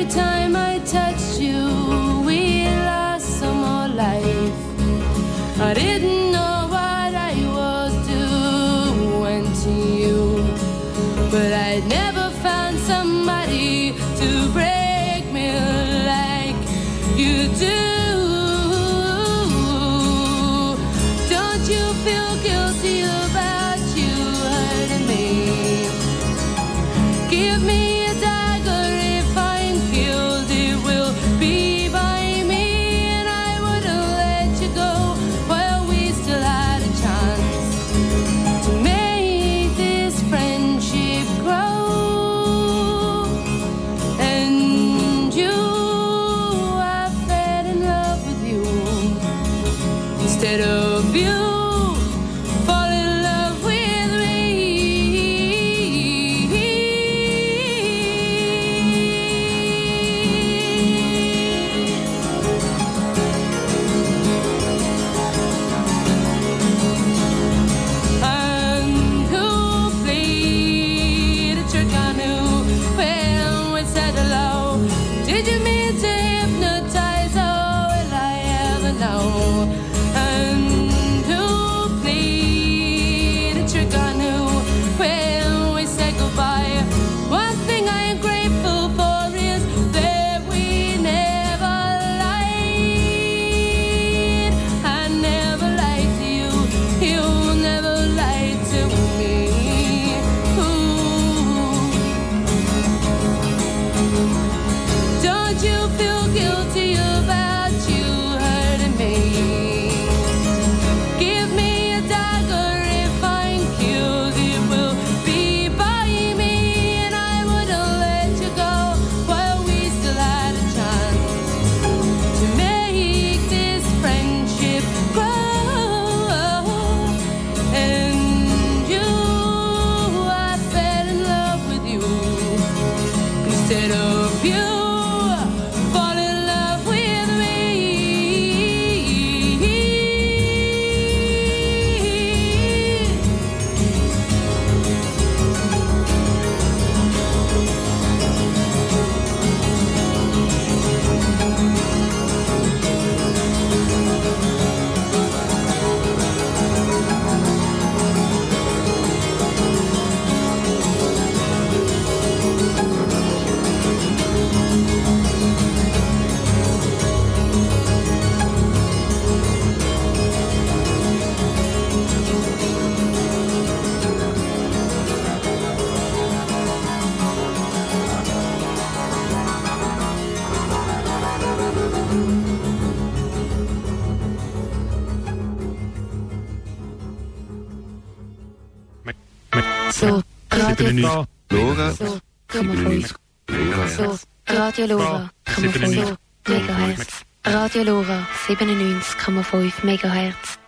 time I touched you, we lost some more life. I didn't know what I was doing to you, but I'd never found somebody to break me like you do. Don't you feel guilty about you hurting me? Give me a dagger if I'm killed, it will be by me, and I wouldn't let you go while we still had a chance to make this friendship grow. And you, I fell in love with you instead of you. Fall in love with me. And who played a trick on you when we said hello? Did you mean to hypnotize? Oh, will I ever know? And who played a trick on you when we said goodbye? One thing I am grateful for is that we never lied. I never lied to you, you never lied to me. Ooh. Don't you feel guilty about you hurting me? Give me a dagger if I'm killed, it will be by me, and I wouldn't let you go while we still had a chance to make this friendship grow. And you, I fell in love with you instead of you. Fall in love with me. So, Radio Lora. So, 97. So, Radio Lora, 0,5 Megahertz. Radio Lora, 97,5 Megahertz.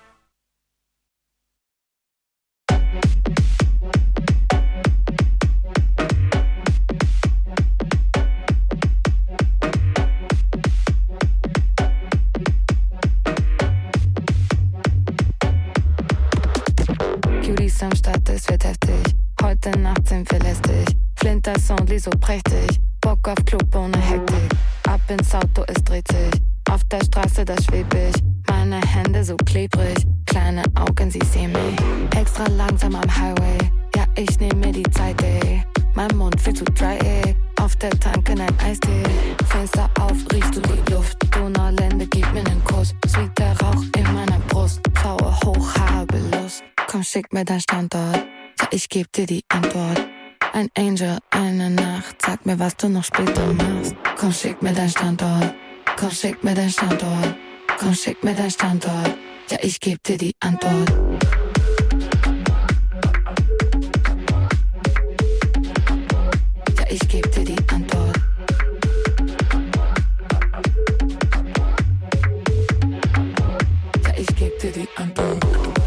Cuties am Start, es wird heftig. Heute Nacht sind wir lästig. Flinter Sound, so prächtig. Bock auf Club ohne Hektik. Ab ins Auto, es dreht sich. Auf der Straße, da schweb ich. Meine Hände so klebrig. Kleine Augen, sie sehen mich. Extra langsam am Highway. Ja, ich nehm mir die Zeit, ey. Mein Mund viel zu dry, ey. Auf der Tanke ein Eistee. Fenster auf, riechst du die Luft. Donaulände, gib mir nen Kuss. Sweet der Rauch in meiner Brust. Faue hoch, habe Lust. Komm, schick mir dein Standort. Ja, ich geb dir die Antwort. Ein Angel, eine Nacht. Sag mir, was du noch später machst. Komm, schick mir dein Standort. Komm, schick mir dein Standort. Komm, schick mir dein Standort. Ja, ich geb dir die Antwort. Ja, ich geb dir die Antwort. Ja, ich geb dir die Antwort.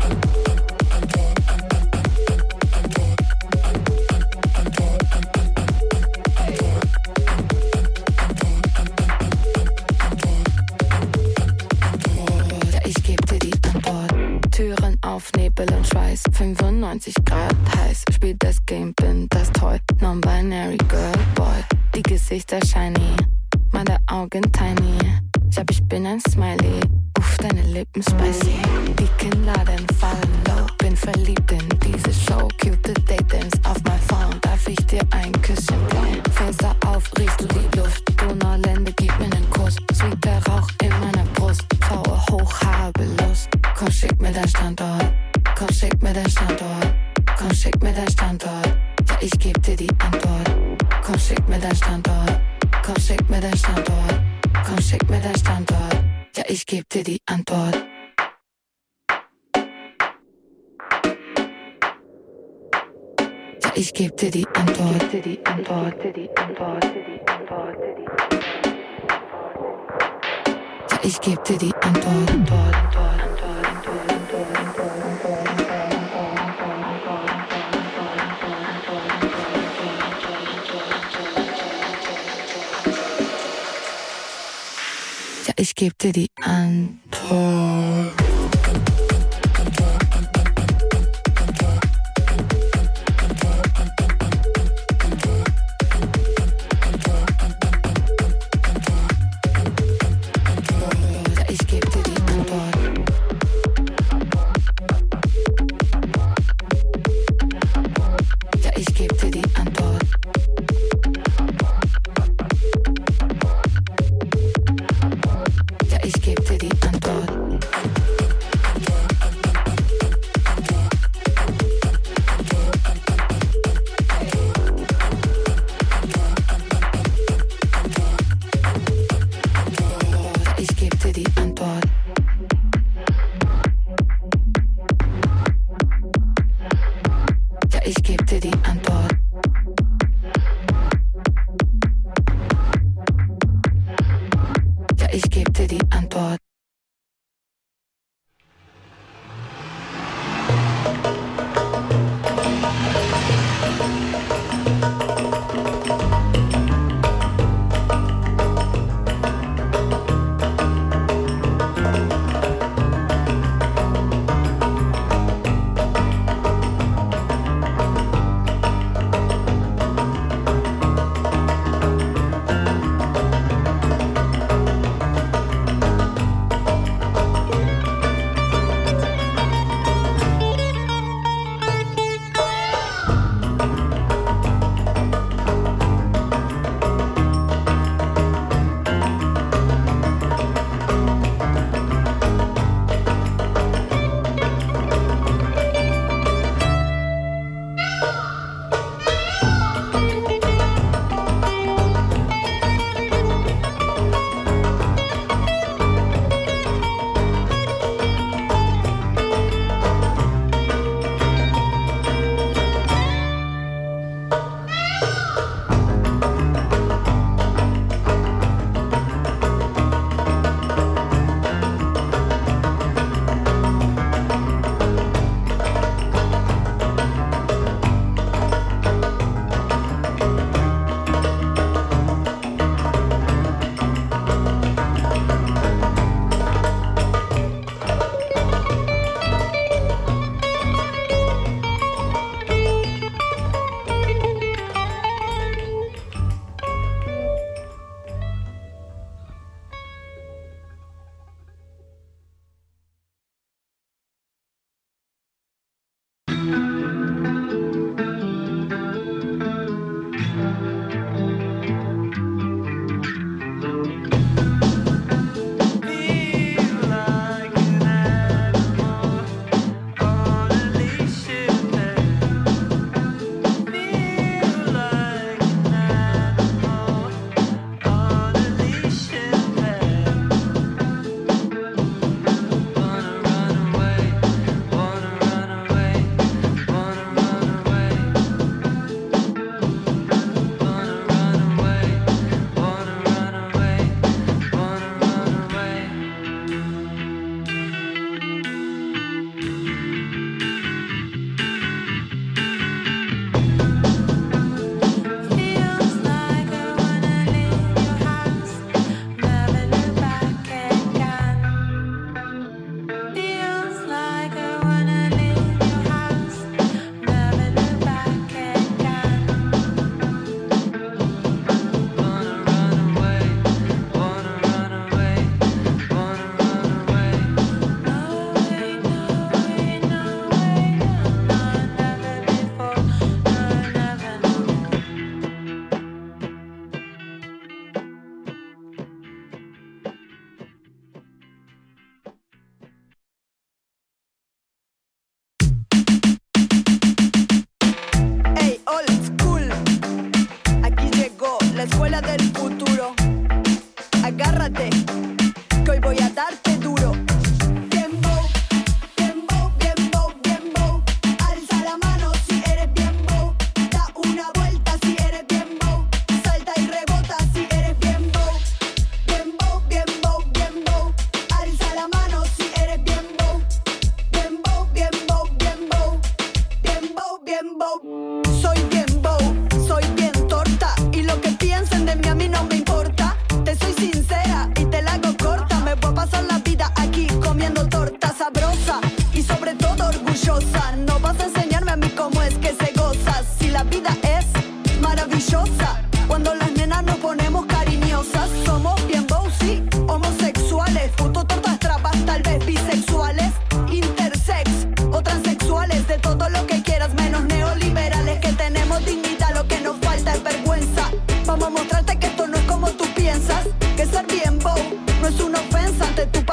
Auf Nebel und Schweiß, 95 Grad heiß. Spielt das Game, bin das toll. Non-binary Girl, Boy. Die Gesichter shiny, meine Augen tiny. Ich bin ein Smiley. Uff, deine Lippen spicy. Die Kinnladen fallen low. Bin verliebt in diese Show. Cute Datings auf mein Phone. Darf ich dir ein Küsschen blauen? Fenster auf, riechst du die Luft. Donauländer, gib mir nen Kuss. Sweeter Rauch in meiner Brust. Faue hoch, habe Lust. Komm, schick mir dein Standort. Komm, schick mir dein Standort. Komm, schick mir dein Standort. Ja, ich geb dir die Antwort. Komm, schick mir dein Standort. Komm, schick mir dein Standort. Komm, schick mir dein Standort. Ja, ich geb dir die Antwort. Ja, ich geb dir die Antwort. Ja, ich geb dir die Antwort. Ich geb dir die Antwort. Ich geb dir die Antwort. Ja, ich geb dir die Antwort. Ich geb dir die Antwort. Ich geb dir die Antwort. Ja, ich geb dir die Antwort. Ja, ich geb dir die Antwort.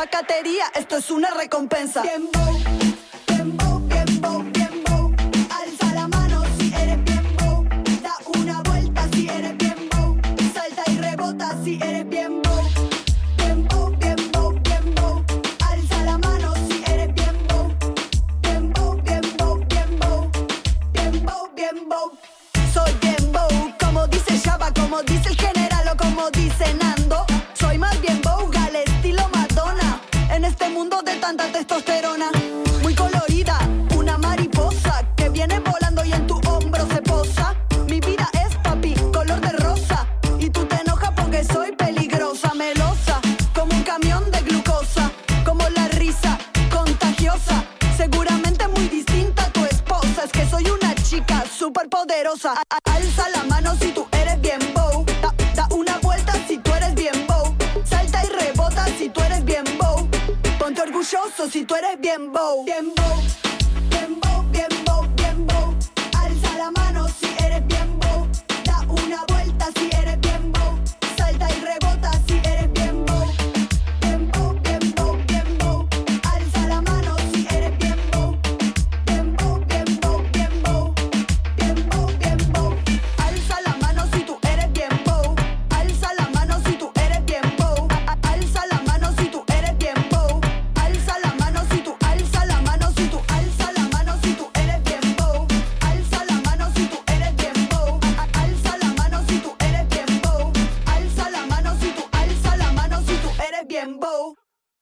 zacatería, esto es una recompensa. Bien bow, bien bow, bien bow, bien bow. Alza la mano si eres bien bow. Da una vuelta si eres bien bow. Salta y rebota si eres bien bow. Bien bow, bien bow, bien bow. Alza la mano si eres bien bow. Bien bow, bien bow, bien bow. Bien bow, bien bow. Soy bien bow, como dice Shabba, como dice el general o como dice Nando. Soy más bien boga al estilo Madonna. En este mundo de tanta testosterona. Muy colorida, una mariposa que viene volando y en tu hombro se posa. Mi vida es papi, color de rosa. Y tú te enojas porque soy peligrosa, melosa, como un camión de glucosa. Como la risa contagiosa, seguramente muy distinta a tu esposa. Es que soy una chica súper poderosa. Alza la mano si tú eres bien bow. Da una vuelta si tú eres bien bow. Salta y rebota si tú eres bien bow. Ponte orgulloso si tú eres bien bow. Bien bow, bien bow, bien bow, bien bow. Alza la mano si eres bien bow. Da una vuelta si eres bien bow. Salta y rebota si eres bien bow. Bien bow, bien bow, bien bow. Alza la mano si eres bien bow. Bien bow, bien bow, bien bow. Bien bow, bien bow. Alza la mano si tú eres bien bow. Alza la mano si tú eres bien bow. Alza la mano si tú eres bien bow. Alza la mano si tú, alza la mano si tú, alza la mano si tú eres bien bow. Alza la mano si tú eres bien bow. Alza la mano si tú eres bien bow. Alza la mano si tú, alza la mano si tú eres bien bow.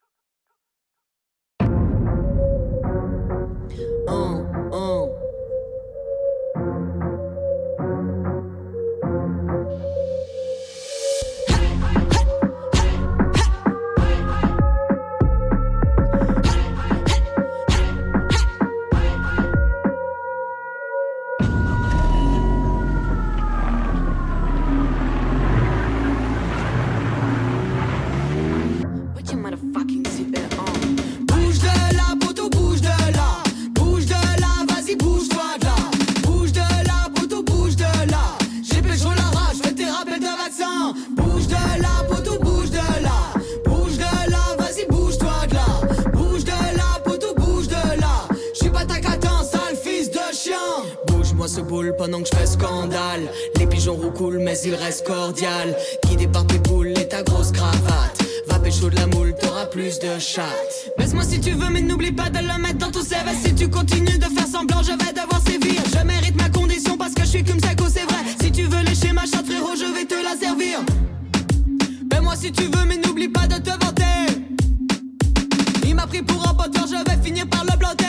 Put your motherfucking seatbelt on. Bouge de là, poteau, bouge de là. Bouge de là, vas-y, bouge-toi de là. Bouge de là, poteau, bouge de là. J'ai pécho la rage, fais tes rappels de vaccin. Bouge de là, poteau, bouge de là. Bouge de là, vas-y, bouge-toi de là. Bouge de là, poteau, bouge de là. J'suis pas ta catin, sale fils de chien. Bouge-moi ce boule pendant que j'fais scandale. Les pigeons roucoulent, mais ils restent cordial. Guidé par tes boules et ta grosse cravate. Va pécho de la moule, t'auras plus de chatte. Baisse-moi si tu veux, mais n'oublie pas de le mettre dans ton CV. Si tu continues de faire semblant, je vais devoir sévir. Je mérite ma condition parce que je suis comme Psycho, c'est vrai. Si tu veux lécher ma chatte, frérot, je vais te la servir. Baisse-moi si tu veux, mais n'oublie pas de te vanter. Il m'a pris pour un poteur, je vais finir par le planter.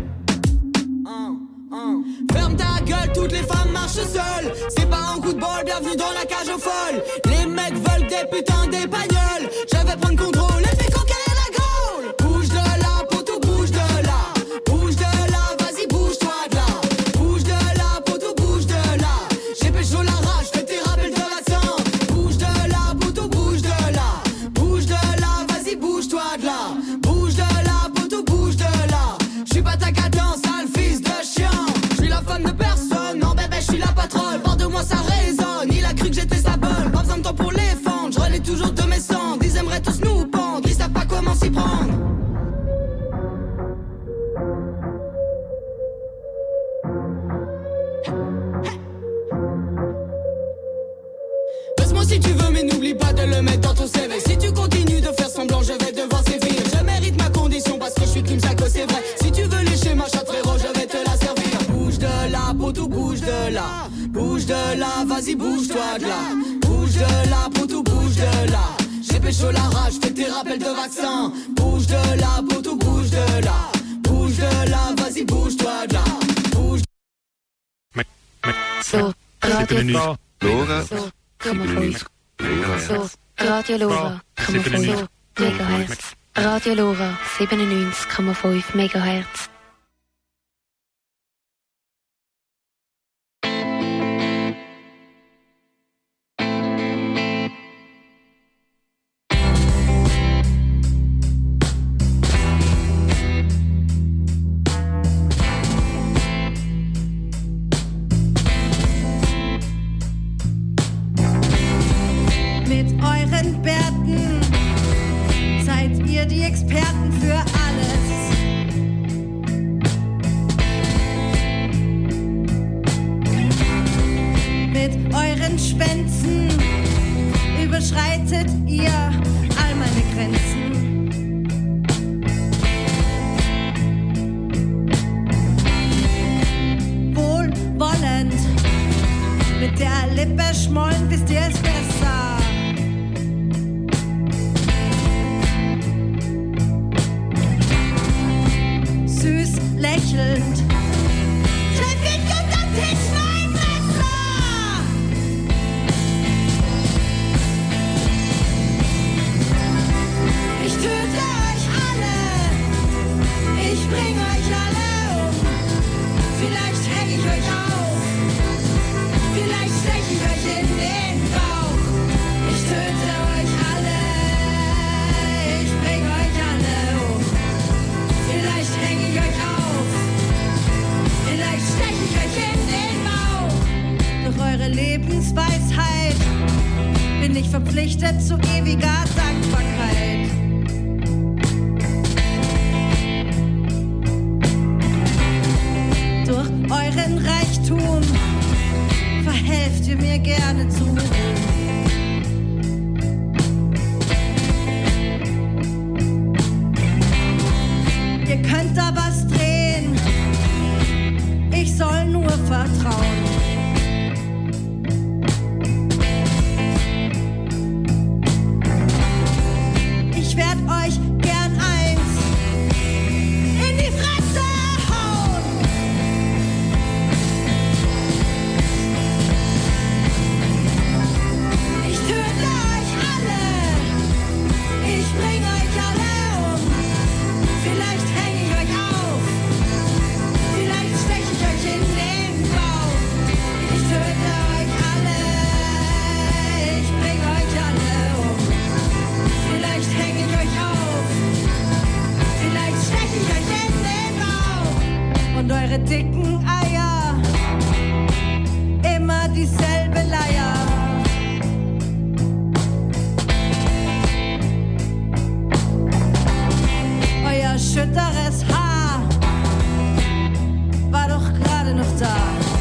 Ferme ta gueule, toutes les femmes marchent seules. C'est pas un coup de bol, bienvenue dans la cage aux folles. Les mecs veulent des putains d'épagnols. Je vais prendre contrôle et puis conquérir la Gaule. Bouge de là, poteau, bouge de là. Bouge de là, vas-y, bouge-toi de là. Bouge de là, poteau, bouge de là. J'ai pécho la rage, fais tes rappels de vaccin. Bouge de là, poteau, bouge de là. Bouge de là, vas-y, bouge-toi de là. Bouge de là, poteau, bouge de là. J'suis pas ta catin, sale fils de chien. J'suis la femme de personne, non bébé, j'suis la patronne. Bord de moi ça résonne, il a cru que j'étais sa bonne. Pas besoin de temps pour les fendre, je relais toujours de mes cendres. Ils aimeraient tous nous pendre, ils savent pas comment s'y prendre. Baisse-moi si tu veux, mais n'oublie pas de le mettre dans ton CV. Si tu continues de faire semblant, je vais devoir sévir. Je mérite ma condition parce que je suis Kim Sako, c'est vrai. Si tu veux lécher ma chatte, frérot, je vais te la servir. Bouge de là, poteau, bouge de là. Bouge de là, vas-y, bouge-toi de là. Bouge de là, poteau, bouge de là. J'ai pécho la rage, fais tes rappels de vaccin. Bouge de là, poteau, bouge de là. Bouge de là, vas-y, bouge-toi de là. Bouge. So, Radio Lora, So, 5. So, Radio Lora, 5 Megahertz. Radio Lora, 97,5 Megahertz. Mit euren Bärten seid ihr die Experten für alles. Mit euren Schwänzen überschreitet ihr all meine Grenzen. Wohlwollend mit der Lippe schmollen, wisst ihr es besser. Süß lächelnd treff ich unter Tisch mein Messer. Ich töte euch alle, ich bring euch alle um. Vielleicht häng ich euch auf, vielleicht stech ich euch in den Bauch. Ich töte euch alle, ich bring euch alle um. Vielleicht häng ich euch auf, vielleicht stech ich euch in den Bauch. Durch eure Lebensweisheit bin ich verpflichtet zu ewiger Dankbarkeit. Durch euren Reichtum verhelft ihr mir gerne zu. Ihr könnt da was drehen, ich soll nur vertrauen. Ich werd euch gern eins in die Fresse hauen. Ich töte euch alle, ich bring euch alle um. Vielleicht häng ich euch auf, vielleicht stech ich euch in den Bauch. Ich töte euch alle, ich bring euch alle um. Vielleicht häng ich euch auf, vielleicht stech ich euch in den Bauch. Und eure dicken Eier, immer dieselbe Leier. Euer schütteres Haar war doch gerade noch da.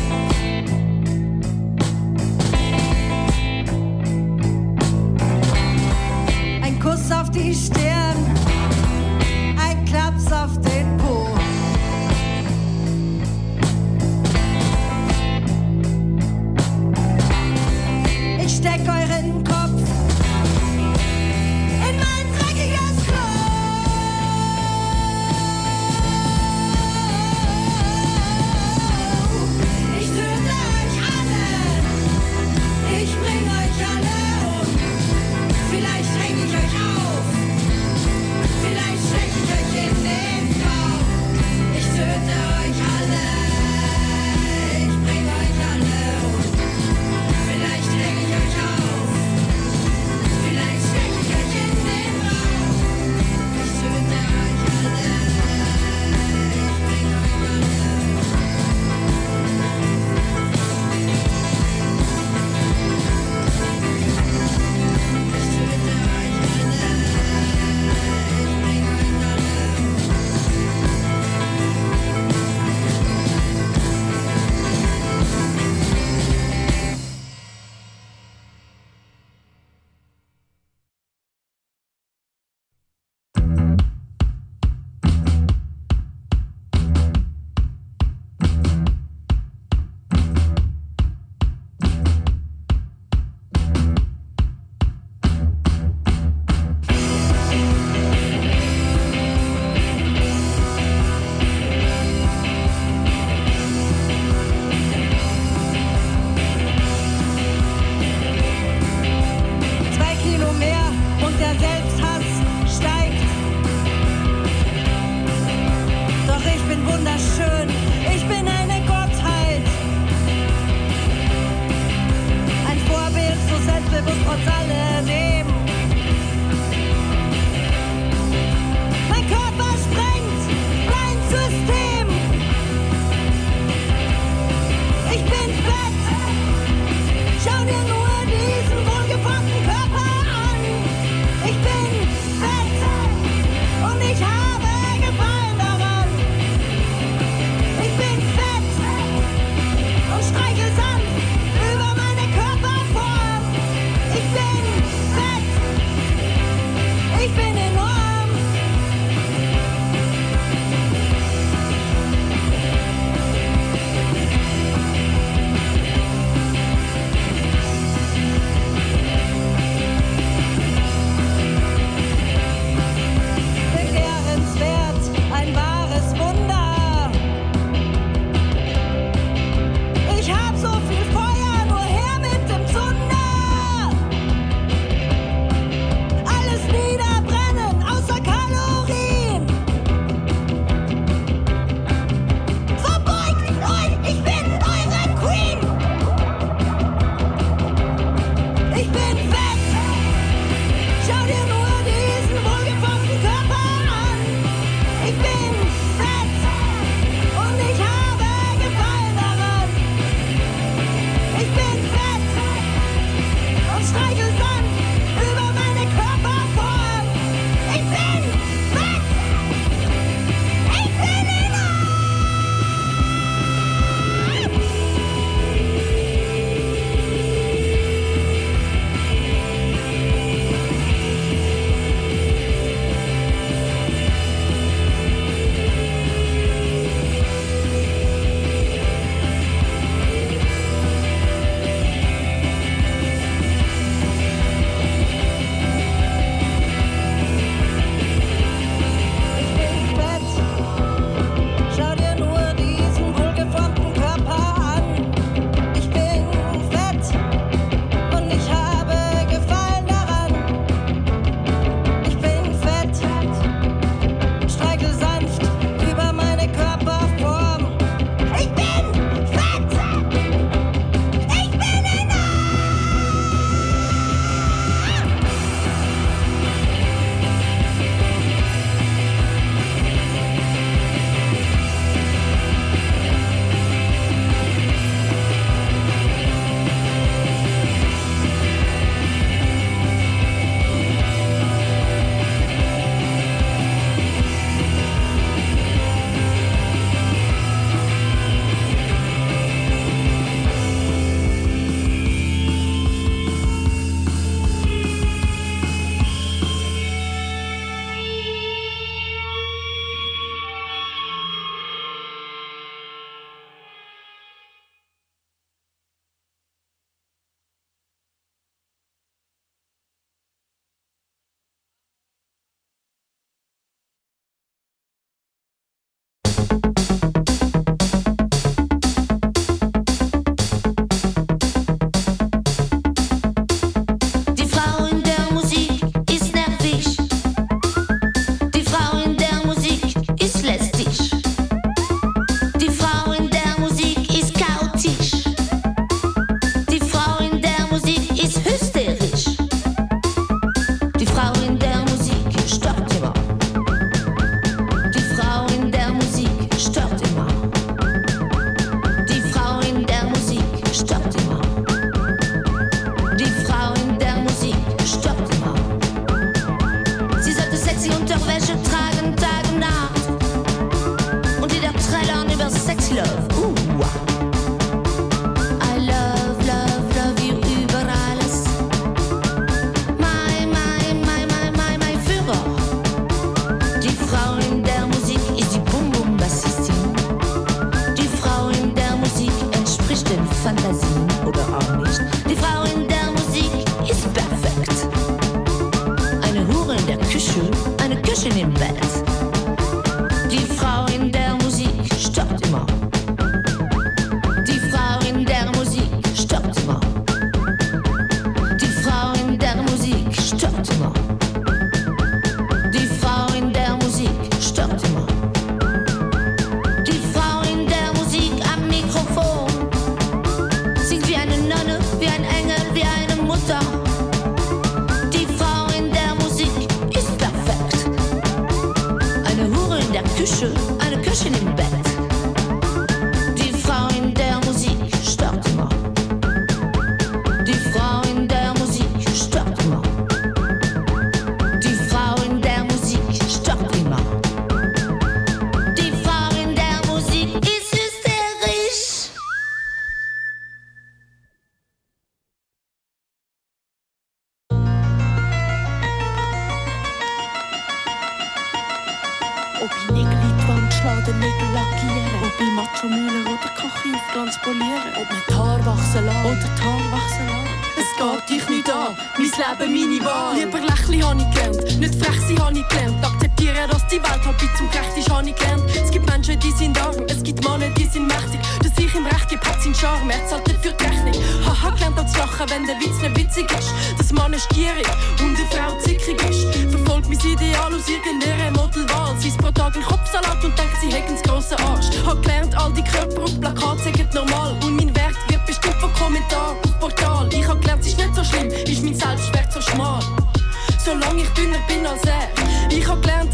Ein Kuss auf die Stirn, ein Klaps auf den Po. Ich steck euren Kopf in mein dreckiges Klo. Ich töte euch alle, ich bring euch alle um. Vielleicht häng ich euch auf, Ich bin enorm. Begehrenswert, ein wahres Wunder. Ich hab so viel Feuer, nur her mit dem Zunder. Alles niederbrennen, außer Kalorien. Verbeugt euch, ich bin eure Queen. Ich bin fett. Schau dir nur diesen wohlgeformten Körper an. Ich bin fett und ich habe Gefallen daran. Ich bin fett und streichel sanft über meine Körperform. Ich bin fett. Ich bin enorm. Ich bin fett. Schau dir nur diesen wohlgeformten Körper an. Ich bin fett und ich habe Gefallen daran. Ich bin fett. Streichel sanft über meine Körperform. Ich bin fett. Ich bin enorm. Die Frau in der Musik ist nervig. Die Frau in der Musik ist lästig. Die Frau in der Musik ist chaotisch. Die Frau in der Musik ist hysterisch. Die Frau in der Musik stört immer. Die Frau in der Musik stört immer. Die Frau in der Musik stört immer. Die Frau in der Musik stört immer. Sie sollte sexy Unterwäsche tragen, Tag und Nacht. Und wieder trällern über Sexy Love. I love, love, love you über alles. My Führer. Die Frau in der Musik ist die Bum-Bum-Bassistin. Die Frau in der Musik entspricht den Fantasien oder auch nicht. Die Frau in der Musik ist perfekt. Eine Hure in der Küche, eine Köchin im Bett. Die Frau in der Musik stört immer. Die Frau in der Musik stört immer. Die Frau in der Musik stört immer. Die Frau in der Musik stört immer. Die Frau in der Musik am Mikrofon singt wie eine Nonne, wie ein Engel, wie eine Mutter. Die Frau in der Musik ist perfekt. Ob ich Nägel in die Wand schlage, den Nägel lackieren. Ob ich Macho-Müller oder Koche auf Glanz polieren. Ob mir die Haare wachsen lassen oder die Haare wachsen lassen. Es geht dich nicht an, mein Leben, meine Wahl. Lieber Lächeln habe ich gelernt, nicht frech sein habe ich gelernt. Akzeptieren, dass die Welt halb zum Gerecht ist, habe ich gelernt. Es gibt Menschen, die sind arm, es gibt Männer, die sind mächtig. Dass ich im Recht gebe, hat seinen Charme, er zahlt nicht für die Rechnung. Haha, gelernt zu lachen, wenn der Witz nicht witzig ist. Dass Mann stierig und eine Frau zickig ist. Verfolgt mein Ideal aus irgendeiner Modelwahl. Sie isst pro Tag einen Kopfsalat und denkt, sie hätten einen grossen Arsch. Hab gelernt, all die Körper auf Plakat sagen normal. Und mein Wert wird bestimmt von Kommentaren auf Portal. Ich hab gelernt, es ist nicht so schlimm, ist mein Selbstwert so schmal. Solange ich dünner bin als er. Ich hab gelernt,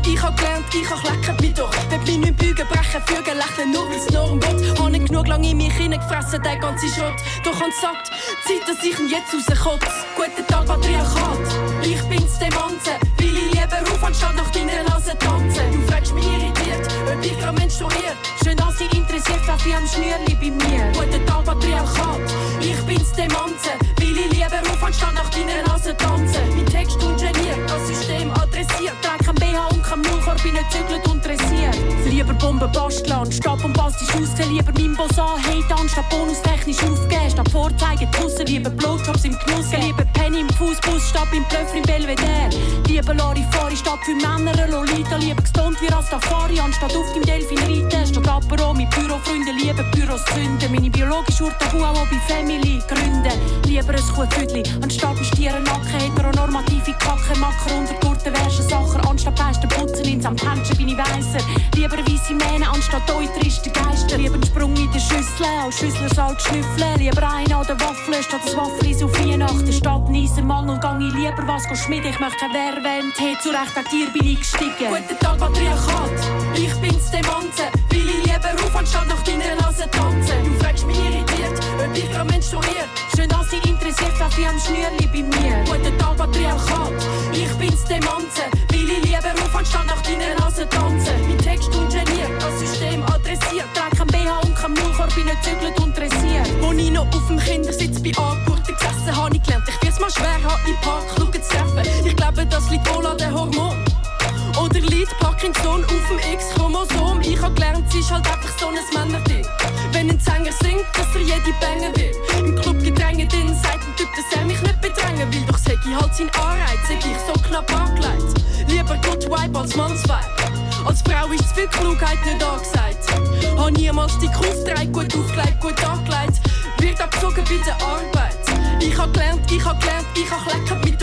lecken mich doch. Wenn mich nicht bügen, brechen, fügen, lächeln, nur weil's Norm will. Hab nicht genug lang in mich hineingefressen, der ganze Schrott. Doch han satt, Zeit, dass ich ihn jetzt rauskotze. Guten Tag, Patriarchat. Ich bin's, dem Manzen. Will ich lieber auf, anstatt nach deiner Nase tanzen. Du fragst mich irritiert, ob ich grad menstruiert. Schön, dass sie interessiert, was wie am Schnürli bei mir. Guten Tag, Patriarchat. Ich bin's, dem Manzen. Will ich lieber auf, anstatt nach deiner Nase tanzen. Mein Text ungeniert, das System adressiert. Trag kein BH und kein Maulkorb, bin nicht zügelt und dressiert. Lieber Bomben basteln, statt bombastisch aussehen. Lieber meinem Boss anhaten, anstatt bonustechnisch aufgeben. Statt vorzeigen, draussen, lieber Blowjobs im Genuss. Lieber Penny im Fußbus, statt im Blöffer im Belvedere. Lieber Larifari, statt für Männer eine Lolita. Lieber gestoned wie Rastafari, anstatt auf dem Delfin reiten. Statt Apero mit Bürofreunden, lieber Büros zünden. Meine biologische Uhr Tabu auch bei Family gründen. Lieber ein Kuhfüdli, anstatt ein Stierennacken. Heteronormative Kacke, Macker unter Gurten, wärschen Sacher. Anstatt Geister putzen, ins am Tänzen bin ich weiser. Lieber weisse Mähne, anstatt euch triste Geister. Lieber einen Sprung in der Schüssel, als Schüssler Salz schnüffeln. Lieber einen an der Waffel, statt das Waffelis auf Weihnachten. Statt Niesermangel, gang ich lieber was schmieden. Ich möchte kein Werwend, hey, zu Recht wegen dir bin ich gestiegen. Guten Tag, Patriarchat. Ich bin's, dem Manzen. Will ich lieber auf, anstatt nach deiner Nase tanzen. Du fragst mich irritiert, ob ich grad menstruiert. Schön, dass sie interessiert, was wie am Schnürli bei mir. Guten Tag, Patriarchat. Ich bin's, dem Manzen. Will ich lieber auf, anstatt nach deiner Nase tanzen. Mein Text ungeniert, das System adressiert. Trag kein BH und kein Maulkorb, bin nicht zügelt und dressiert. Wo ich noch auf dem Kindersitz bei Angurten gesessen habe, ich gelernt, ich wir's mal schwer haben, im Park schauen zu treffen. Ich glaube, das liegt wohl an den Hormonen. Oder liegt Parkinson auf dem X-Chromosom. Ich hab gelernt, es ist halt einfach so ein Männerding. Wenn ein Sänger singt, dass er jede Bänge will. Im Club gedrängt in sagt ein Typ, dass er mich nicht bedrängen will. Doch sag ich halt seinen Anreiz, sag ich so knapp angelegt. Lieber Good Vibe als Mannsvibe. Als Frau ist zu viel Klugheit nicht angesagt. Hab niemals die Kuh aufgetragen, gut aufgelegt, gut angelegt. Wird abgezogen bei der Arbeit. Ich hab gelernt, lecken mit